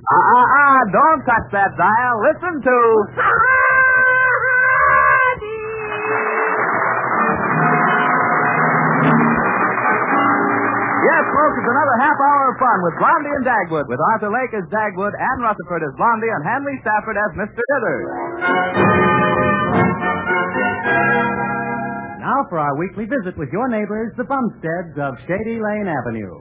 Don't touch that dial. Listen to... Yes, folks, it's another half hour of fun with Blondie and Dagwood, with Arthur Lake as Dagwood, Ann Rutherford as Blondie, and Hanley Stafford as Mr. Dithers. Now for our weekly visit with your neighbors, the Bumsteads of Shady Lane Avenue.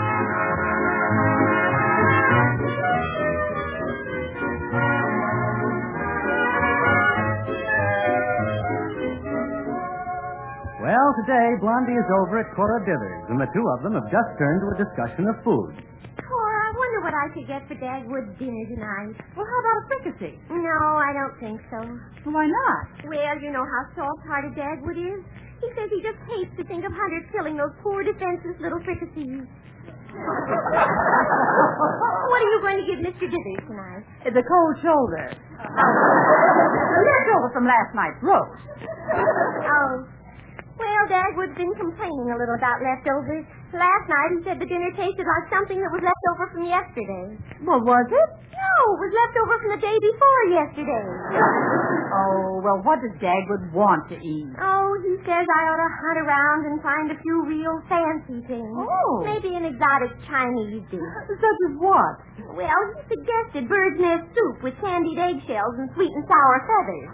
Well, today, Blondie is over at Cora Dithers, and the two of them have just turned to a discussion of food. Cora, I wonder what I should get for Dagwood's dinner tonight. Well, how about a fricassee? No, I don't think so. Why not? Well, you know how soft-hearted Dagwood is. He says he just hates to think of hunters killing those poor defenseless little fricassees. What are you going to give Mr. Dithers tonight? It's a cold shoulder. Left over from last night's roast. Oh. Well, Dagwood's been complaining a little about leftovers. Last night he said the dinner tasted like something that was left over from yesterday. Well, was it? No, it was left over from the day before yesterday. Oh, well, what does Dagwood want to eat? Oh, he says I ought to hunt around and find a few real fancy things. Oh. Maybe an exotic Chinese dish. Such as what? Well, he suggested bird's nest soup with candied eggshells and sweet and sour feathers.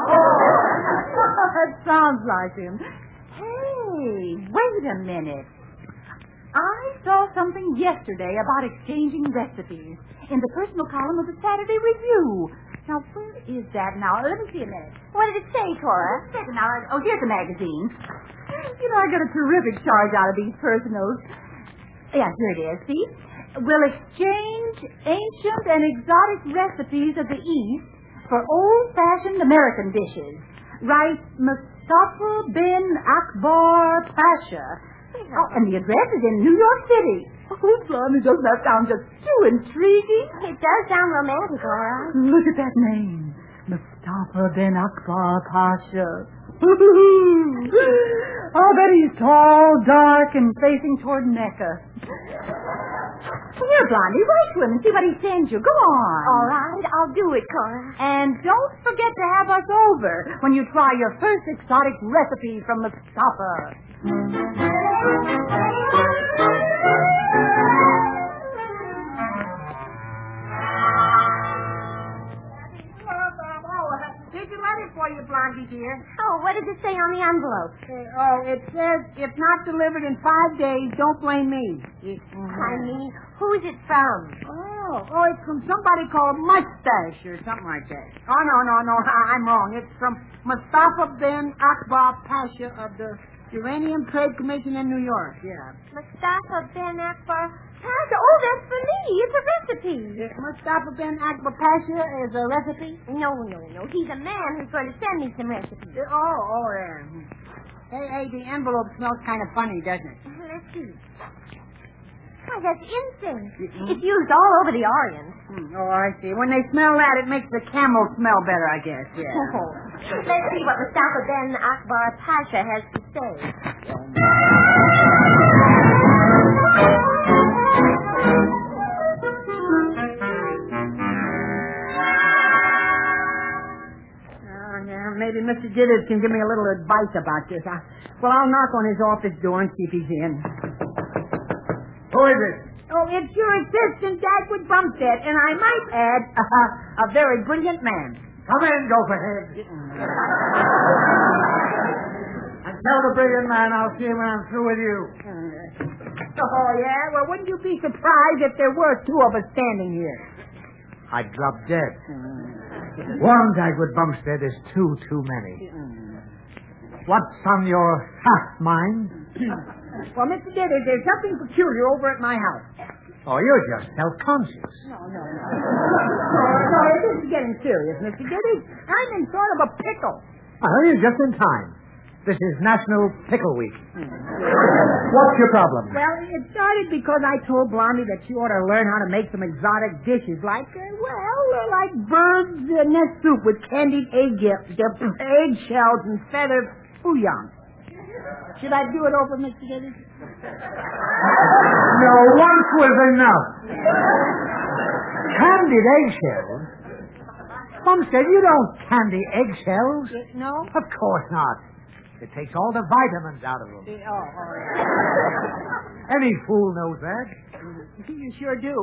That sounds like him. Hey, wait a minute. I saw something yesterday about exchanging recipes in the personal column of the Saturday Review. Now, where is that now? Let me see a minute. What did it say, Cora? Now, oh, here's the magazine. You know, I got a terrific charge out of these personals. Yeah, here it is. See? We'll exchange ancient and exotic recipes of the East for old-fashioned American dishes. Write Mustafa bin Akbar Pasha. Oh, and the address is in New York City. Oh, Blondie, doesn't that sound just too intriguing? It does sound romantic, all right. Look at that name. Mustafa bin Akbar Pasha. I'll bet he's tall, dark, and facing toward Mecca. Here, Blondie, write to him and see what he sends you. Go on. All right, I'll do it, Cora. And don't forget to have us over when you try your first exotic recipe from Mustafa. For you, Blondie, dear. Oh, what does it say on the envelope? It says, if not delivered in 5 days, don't blame me. I mean, who's it from? It's from somebody called Mustache or something like that. Oh, no, I'm wrong. It's from Mustafa bin Akbar Pasha of the Uranium Trade Commission in New York, yeah. Mustafa bin Akbar Pasha? Oh, that's for me. It's a recipe. Mustafa bin Akbar Pasha is a recipe? No. He's a man who's going to send me some recipes. Yeah. Hey, the envelope smells kind of funny, doesn't it? Let's see. Oh, that's incense. It's used all over the Orient. Oh, I see. When they smell that, it makes the camel smell better, I guess, yeah. Oh. Let's see what Mustafa bin Akbar Pasha has to say. Maybe Mr. Dithers can give me a little advice about this. I'll knock on his office door and see if he's in. Who is it? Oh, it's your assistant, Dagwood Bumstead, and I might add, a very brilliant man. Come in, Gopherhead. And tell the brilliant man I'll see him when I'm through with you. Oh, yeah? Well, wouldn't you be surprised if there were two of us standing here? I'd drop dead. One Dagwood Bumstead is too many. What's on your mind? Well, Mr. Dithers, there's something peculiar over at my house. Oh, you're just self-conscious. No. This is getting serious, Mr. Dithers. I'm in sort of a pickle. Well, you're just in time. This is National Pickle Week. What's your problem? Well, it started because I told Blondie that she ought to learn how to make some exotic dishes like bird's nest soup with candied eggshells and feathered bouillon. Should I do it over, Mr. Dithers? No, once was enough. Can't Candied eggshells? Bumstead, you don't candy eggshells. No? Of course not. It takes all the vitamins out of them. Any fool knows that. You sure do.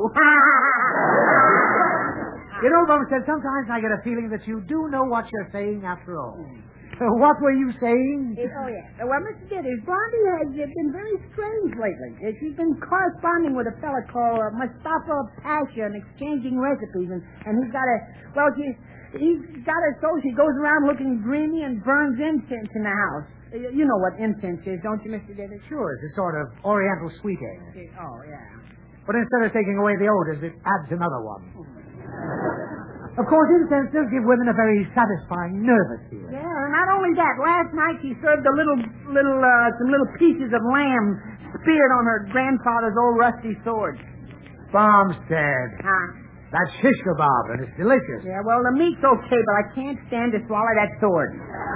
You know, Bumstead, sometimes I get a feeling that you do know what you're saying after all. What were you saying? Well, Mr. Dithers, Blondie has been very strange lately. She's been corresponding with a fella called Mustafa Pasha and exchanging recipes. And he's got he's got her so she goes around looking dreamy and burns incense in the house. You know what incense is, don't you, Mr. Dithers? Sure, it's a sort of oriental sweet egg. Oh, yeah. But instead of taking away the odors, it adds another one. Of course, incense does give women a very satisfying nervous feeling. Yeah, and not only that, last night she served some little pieces of lamb speared on her grandfather's old rusty sword. Bumstead. Huh? That's shish kebab, and it's delicious. Yeah, well, the meat's okay, but I can't stand to swallow that sword.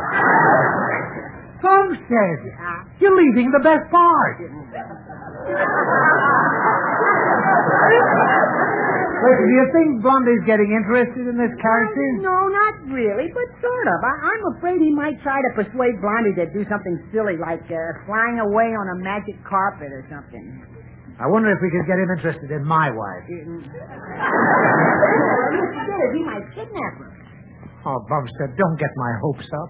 Bumstead, you're leaving the best part. Listen, do you think Blondie's getting interested in this character? No, not really, but sort of. I'm afraid he might try to persuade Blondie to do something silly, like flying away on a magic carpet or something. I wonder if we could get him interested in my wife. He might kidnap her. Oh, Bumstead, don't get my hopes up.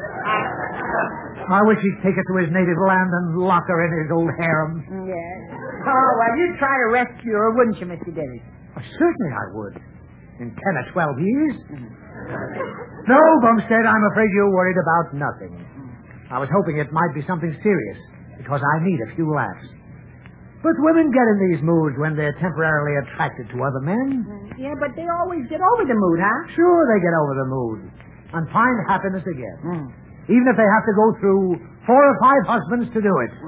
I wish he'd take her to his native land and lock her in his old harem. Yeah. Oh, well, you'd try to rescue her, wouldn't you, Mr. Dithers? Certainly I would. In 10 or 12 years. No, Bumstead, I'm afraid you're worried about nothing. I was hoping it might be something serious, because I need a few laughs. But women get in these moods when they're temporarily attracted to other men. Yeah, but they always get over the mood, huh? Sure, they get over the mood and find happiness again. Even if they have to go through 4 or 5 husbands to do it.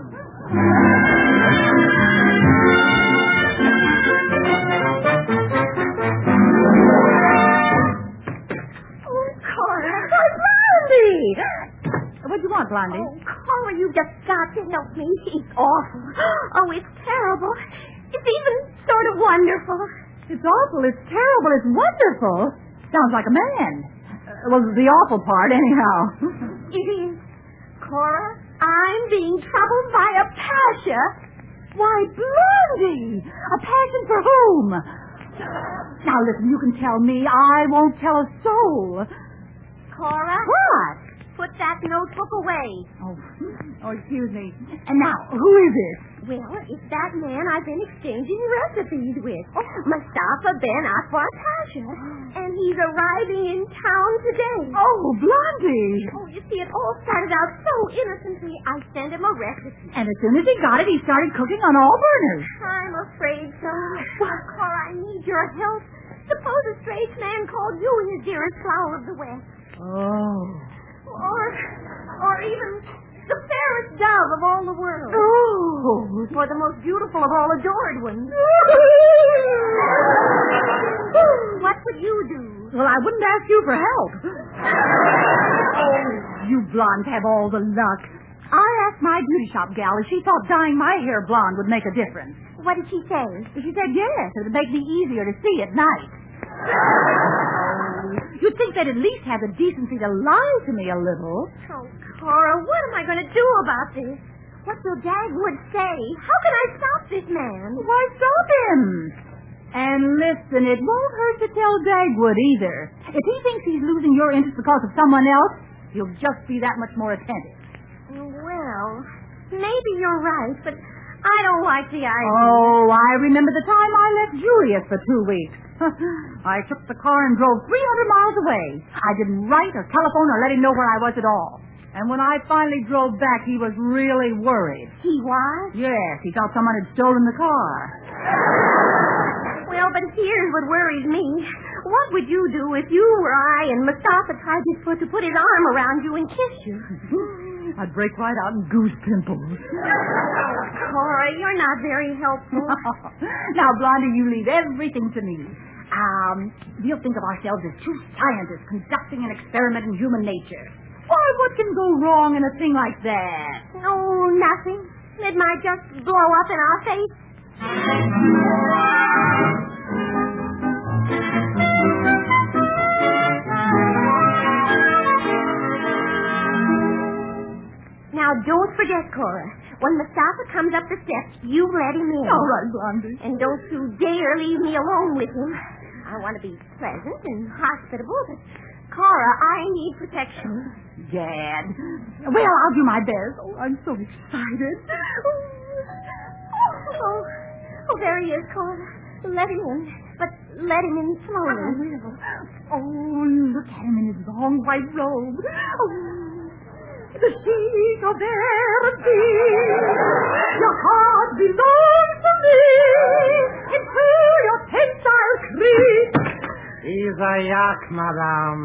What do you want, Blondie? Oh, Cora, you just got to help me. It's awful. Oh, it's terrible. It's even sort of wonderful. It's awful. It's terrible. It's wonderful. Sounds like a man. Well, the awful part, anyhow. It is. Cora, I'm being troubled by a passion. Why, Blondie! A passion for whom? Now, listen, you can tell me. I won't tell a soul. Cora? What? Put that notebook away. Oh, excuse me. And now, who is it? Well, it's that man I've been exchanging recipes with. Mustafa Ben Akbar Pasha. And he's arriving in town today. Oh, Blondie. Oh, you see, it all started out so innocently. I sent him a recipe. And as soon as he got it, he started cooking on all burners. I'm afraid so. Well, Cora, I need your help. Suppose a strange man called you his dearest flower of the West. Oh. Or even the fairest dove of all the world. Oh. Or the most beautiful of all adored ones. What would you do? Well, I wouldn't ask you for help. Oh, you blondes have all the luck. I asked my beauty shop gal if she thought dyeing my hair blonde would make a difference. What did she say? She said yes, it would make me easier to see at night. You'd think they'd at least have the decency to lie to me a little. Oh, Cora, what am I going to do about this? What will Dagwood say? How can I stop this man? Why, stop him. And listen, it won't hurt to tell Dagwood either. If he thinks he's losing your interest because of someone else, he'll just be that much more attentive. Well, maybe you're right, but I don't like the idea. Oh, I remember the time I left Julius for 2 weeks. I took the car and drove 300 miles away. I didn't write or telephone or let him know where I was at all. And when I finally drove back, he was really worried. He was? Yes, he thought someone had stolen the car. Well, but here's what worries me. What would you do if you or I and Mustafa tried to put his arm around you and kiss you? I'd break right out in goose pimples. Cora, you're not very helpful. Now, Blondie, you leave everything to me. We'll think of ourselves as 2 scientists conducting an experiment in human nature. Why, what can go wrong in a thing like that? Oh, nothing. It might just blow up in our face. forget, Cora. When Mustafa comes up the steps, you let him in. All right, Blondie. And don't you dare leave me alone with him. I want to be pleasant and hospitable, but Cora, I need protection. Gad. Well, I'll do my best. Oh, I'm so excited. Oh, there he is, Cora. Let him in. But let him in slowly. Oh, look at him in his long white robe. Oh, the sheet of therapy. Your heart belongs to me. And through your tents I'll creep. He's a yak, madame.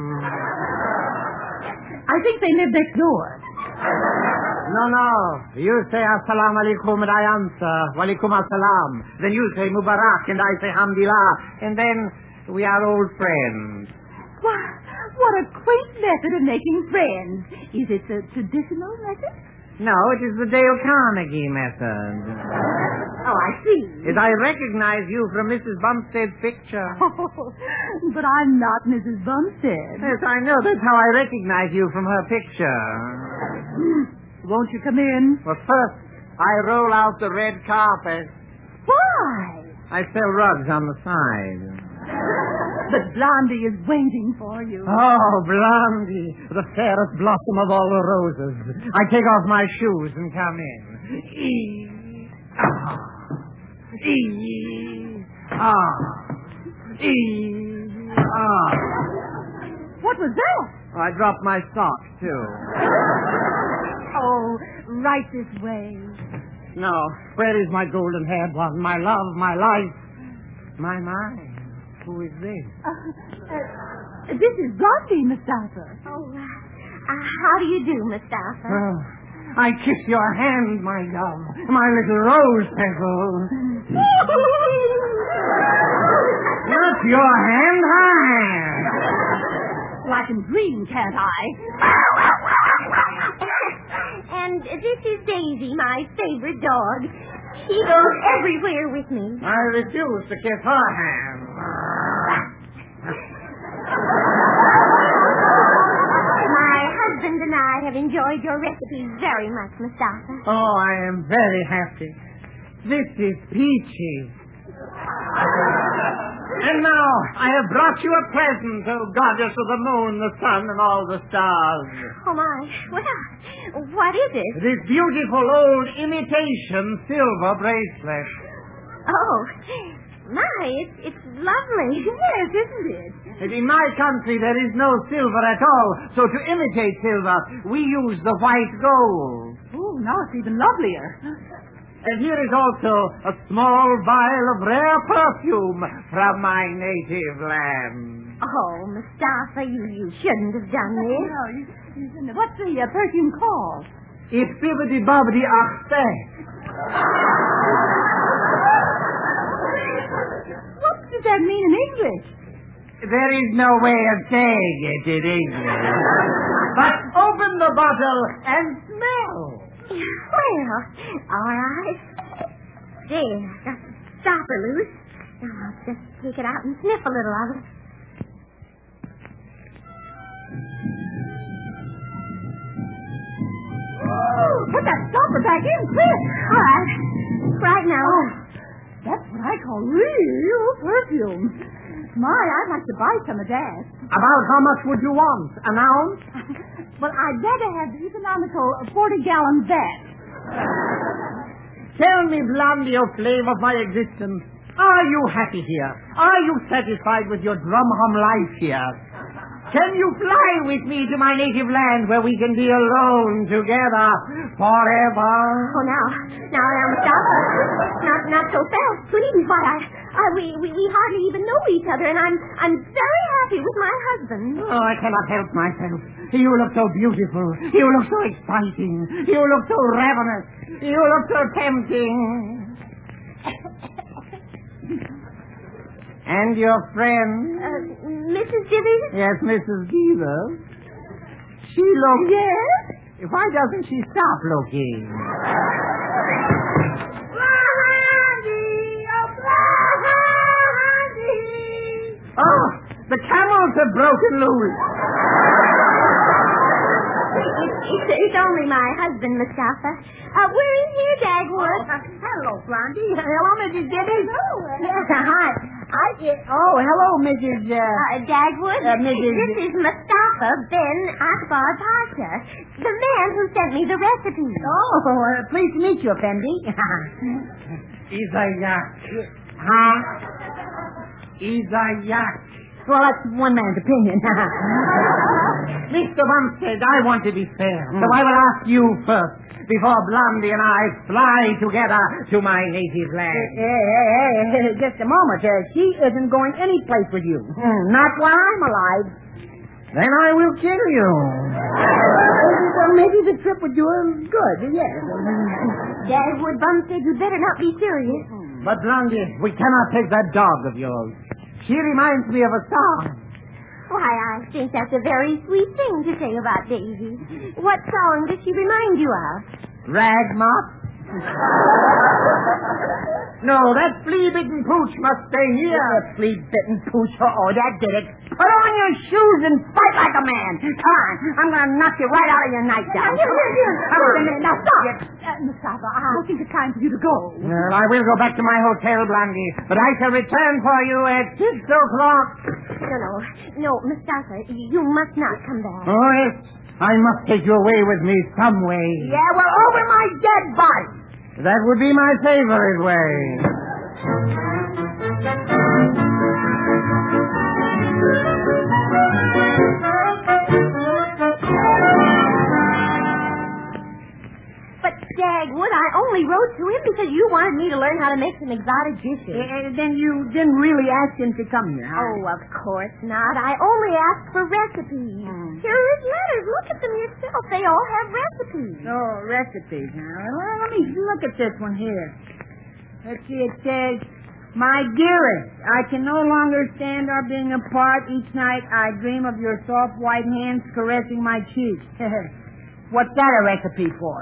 I think they live next door. No. You say assalamu alaikum and I answer walaikum assalam. Then you say mubarak and I say hamdillah. And then we are old friends. Why, what a quaint method of making friends. Is it the traditional method? No, it is the Dale Carnegie method. Oh, I see. As I recognize you from Mrs. Bumstead's picture. Oh, but I'm not Mrs. Bumstead. Yes, I know. That's how I recognize you from her picture. Won't you come in? Well, first, I roll out the red carpet. Why? I sell rugs on the side. But Blondie is waiting for you. Oh, Blondie, the fairest blossom of all the roses. I take off my shoes and come in. What was that? I dropped my socks, too. Oh, right this way. No, where is my golden hair blonde? My love, my life, my mind. Who is this? This is Blondie, Mustafa. Oh, how do you do, Mustafa? Oh, I kiss your hand, my love, my little rose petal. Not your hand, her hand. Well, I can dream, can't I? And this is Daisy, my favorite dog. She goes everywhere with me. I refuse to kiss her hand. My husband and I have enjoyed your recipe very much, Mustafa. Oh, I am very happy. This is peachy. And now, I have brought you a present, oh goddess of the moon, the sun, and all the stars. Oh, my. Well, what is it? This beautiful old imitation silver bracelet. Oh, my, it's lovely. Yes, isn't it? And in my country, there is no silver at all, so to imitate silver, we use the white gold. Oh, now it's even lovelier. And here is also a small vial of rare perfume from my native land. Oh, Mustafa, you shouldn't have done this. No, you shouldn't have. What's the perfume called? It's bibbidi bobbidi achte. What does that mean in English? There is no way of saying it in English. But open the bottle and smell. Well, all right. There, got the stopper loose. Now I'll just take it out and sniff a little of it. Put that stopper back in, quick. All right. Right now. That's what I call real perfume. My, I'd like to buy some of that. About how much would you want? An ounce? Well, I'd rather have the economical 40-gallon vat. Tell me, Blondie, O flame of my existence, are you happy here? Are you satisfied with your drum-hum life here? Can you fly with me to my native land where we can be alone together forever? Oh, now, Mustafa. Not so fast, please. Why, we hardly even know each other, and I'm very happy with my husband. Oh, I cannot help myself. You look so beautiful. You look so exciting. You look so ravenous. You look so tempting. And your friend? Mrs. Givers? Yes, Mrs. Givers. She looks... Yes? Why doesn't she stop looking? Oh, the camels have broken loose. It's only my husband, Mustafa. We're in here, Dagwood. Hello, Blondie. Hello, Mrs. Dibby. Hello. Yes, hi. Hello, Mrs. Dagwood. Mrs. This is Mustafa bin Akbar Pasha, the man who sent me the recipe. Pleased to meet you, Effendi. Izayak. Huh? Izayak. Well, that's one man's opinion. Mr. Bumstead, I want to be fair, so I will ask you first, before Blondie and I fly together to my native land. Hey, just a moment. She isn't going any place with you. Not while I'm alive. Then I will kill you. Well, maybe the trip would do her good, yes. Dagwood Bumstead, you better not be serious. But, Blondie, we cannot take that dog of yours. She reminds me of a song. Why, I think that's a very sweet thing to say about Daisy. What song does she remind you of? Ragmop? No, that flea-bitten pooch must stay here. Flea-bitten pooch. Oh, that did it. Put on your shoes and fight like a man. Come on. I'm going to knock you right out of your nightgown. Come on. Now, stop. Mustafa, I think it's time for you to go. Well, I will go back to my hotel, Blondie, but I shall return for you at 6 o'clock. No, Mustafa, you must not come back. Oh, yes. I must take you away with me some way. Yeah, well, over my dead body. That would be my favorite way. But, Dagwood, I only wrote to him because you wanted me to learn how to make some exotic dishes. Then you didn't really ask him to come here, huh? Oh, of course not. I only asked for recipes. Here are his letters. Look at them yourself. They all have recipes. Oh, recipes. Now, let me look at this one here. Let's see, it says, "My dearest, I can no longer stand our being apart. Each night I dream of your soft white hands caressing my cheek." What's that a recipe for?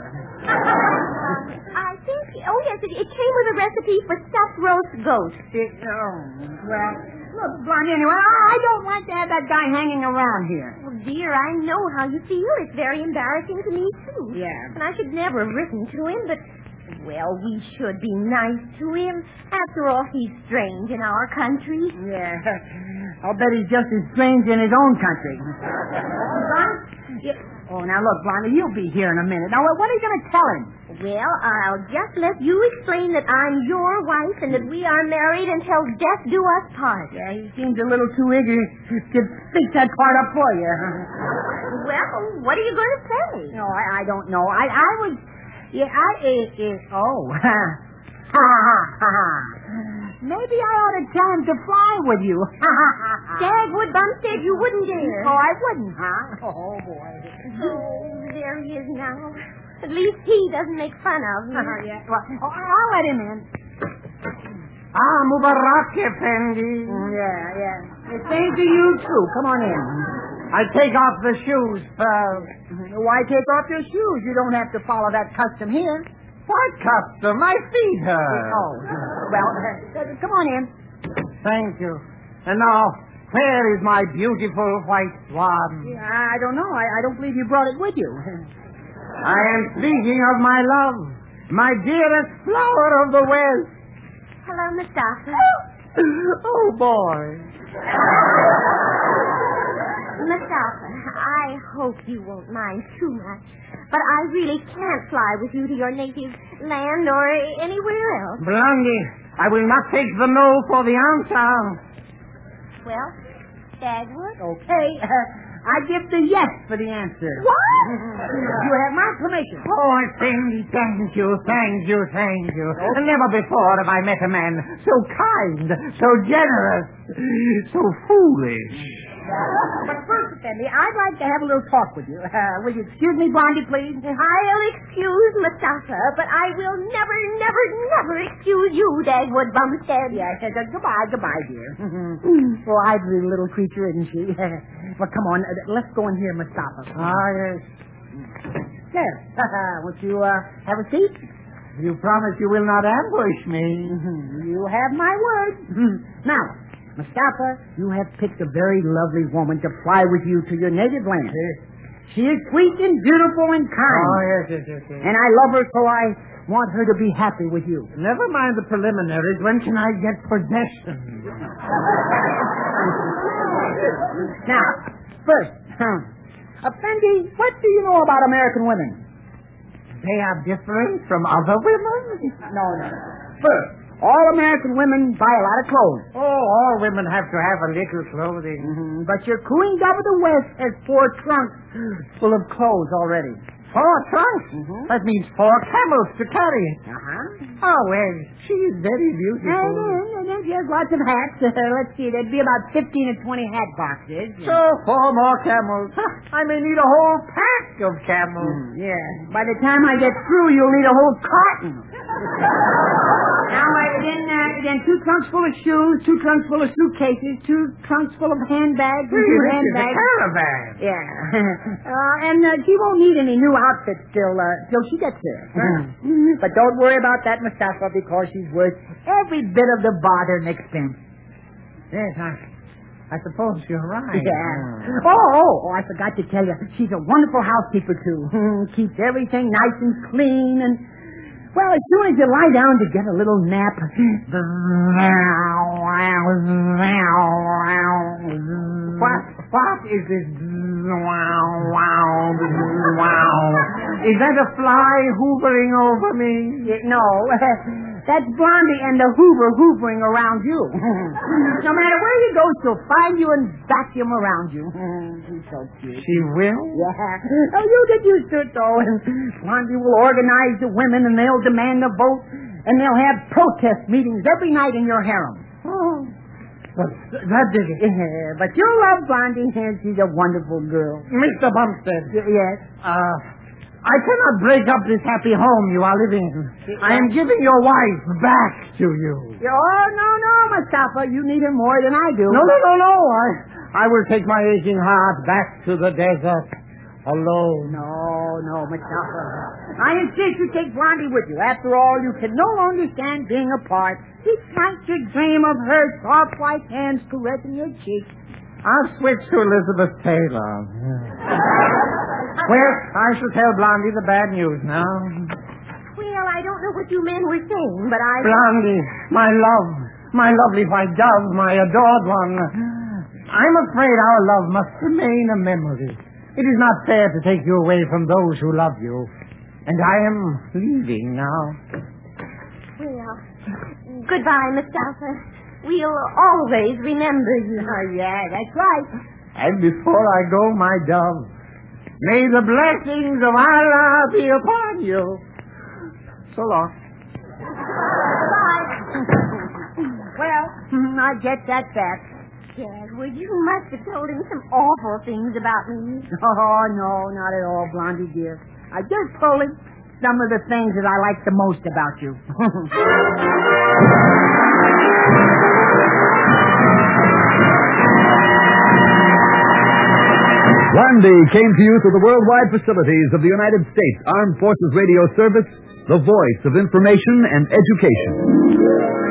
I think, yes, it came with a recipe for stuffed roast goat. Well, look, Blondie, anyway, I don't like to have that guy hanging around here. Well, dear, I know how you feel. It's very embarrassing to me, too. Yeah. And I should never have written to him, but, well, we should be nice to him. After all, he's strange in our country. Yeah. I'll bet he's just as strange in his own country. Yeah. Oh, now look, Blondie, you'll be here in a minute. Now, what are you going to tell him? Well, I'll just let you explain that I'm your wife and that we are married until death do us part. Yeah, he seems a little too eager to speak that part up for you. Well, what are you going to say? No, I don't know. I was... Yeah, maybe I ought to tell him to fly with you. Dagwood Bumstead, you wouldn't dare. Oh, I wouldn't, huh? Oh, boy. Oh, there he is now. At least he doesn't make fun of me. Yeah. Well, I'll let him in. Mubarak, Effendi. Yeah. It's same to you, too. Come on in. I take off the shoes first. Why take off your shoes? You don't have to follow that custom here. What custom? My feet hurt. Oh, well, come on in. Thank you. And now, where is my beautiful white swan? I don't know. I don't believe you brought it with you. I am speaking of my love, my dearest flower of the West. Hello, Mustafa. Oh, boy. Mustafa, I hope you won't mind too much, but I really can't fly with you to your native land or anywhere else. Blondie, I will not take the no for the answer. Well, Dagwood? Okay. I give the yes for the answer. What? You have my permission. Oh, Effendi, thank you. Never before have I met a man so kind, so generous, so foolish. But first, Effendi, I'd like to have a little talk with you. Will you excuse me, Blondie, please? I'll excuse Mustafa, but I will never excuse you, Dagwood Bumstead. Yes, goodbye, dear. Lively little creature, isn't she? Well, come on, let's go in here, Mustafa. Yes. There. Would you have a seat? You promise you will not ambush me. You have my word. Now, Mustafa, you have picked a very lovely woman to fly with you to your native land. She is sweet and beautiful and kind. Oh, yes. And I love her, so I want her to be happy with you. Never mind the preliminaries. When can I get possession? Now, first, Effendi, what do you know about American women? They are different from other women? No. First, all American women buy a lot of clothes. Oh, all women have to have a little clothing. Mm-hmm. But your Queen of the West has 4 trunks full of clothes already. 4 trunks? Mm-hmm. That means 4 camels to carry it. Uh-huh. Oh, well, she is very beautiful. And then she has lots of hats. Let's see, there'd be about 15 or 20 hat boxes. So, 4 more camels. I may need a whole pack of camels. Yeah. By the time I get through, you'll need a whole carton. Now, then 2 trunks full of shoes, 2 trunks full of suitcases, 2 trunks full of handbags, and 2 This is a handbags. caravan. Yeah. And she won't need any new outfits till she gets there. But don't worry about that, Mustafa, because she's worth every bit of the bother and expense. Yes, I suppose you're right. Yeah. Oh, I forgot to tell you, she's a wonderful housekeeper, too. Keeps everything nice and clean and... Well, as soon as you lie down to get a little nap... What is this? Wow. Is that a fly hovering over me? No, that's Blondie and the Hoover hoovering around you. No matter where you go, she'll find you and vacuum around you. She's so cute. She will? Yeah. Oh, you'll get used to it, though. And Blondie will organize the women, and they'll demand a vote, and they'll have protest meetings every night in your harem. Oh. But that did it. Yeah, but you'll love Blondie, and she's a wonderful girl. Mr. Bumstead. Yes? I cannot break up this happy home you are living in. I am giving your wife back to you. Oh, no, Mustafa. You need her more than I do. No. I will take my aching heart back to the desert alone. No, Mustafa. I insist you take Blondie with you. After all, you can no longer stand being apart. It's like you dream of her soft white hands caressing your cheek. I'll switch to Elizabeth Taylor. Well, I shall tell Blondie the bad news now. Well, I don't know what you men were saying, but Blondie, my love, my lovely white dove, my adored one. I'm afraid our love must remain a memory. It is not fair to take you away from those who love you. And I am leaving now. Well, goodbye, Mustafa. We'll always remember you. Oh, yeah, that's right. And before I go, my dove, may the blessings of Allah be upon you. So long. Well, I get that back. Dad, well, you must have told him some awful things about me. Oh, no, not at all, Blondie dear. I just told him some of the things that I like the most about you. Blondie came to you through the worldwide facilities of the United States Armed Forces Radio Service, the voice of information and education.